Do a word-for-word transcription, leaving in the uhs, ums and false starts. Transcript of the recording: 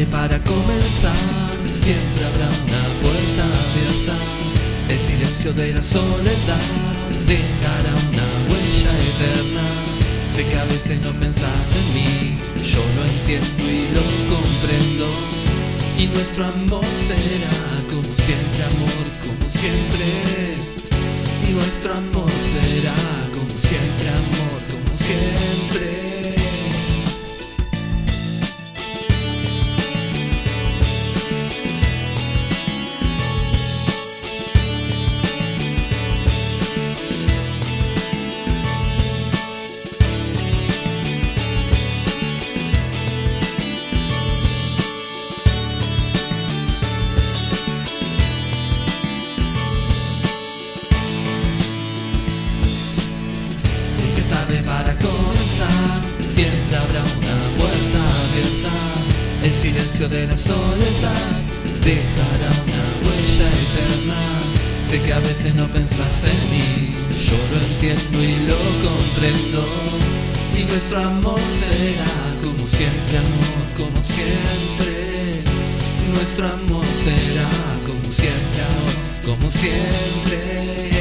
sabe para comenzar, siempre habrá una puerta abierta. El silencio de la soledad dejará una huella eterna. Sé que a veces no pensás en mí, yo lo entiendo y lo comprendo. Y nuestro amor será como siempre, amor, como siempre. Y nuestro amor será como siempre, amor, como siempre. Sabe para comenzar, siempre habrá una puerta abierta. El silencio de la soledad dejará una huella eterna. Sé que a veces no pensás en mí, yo lo entiendo y lo comprendo. Y nuestro amor será como siempre, amor, como siempre. Nuestro amor será como siempre, amor, como siempre.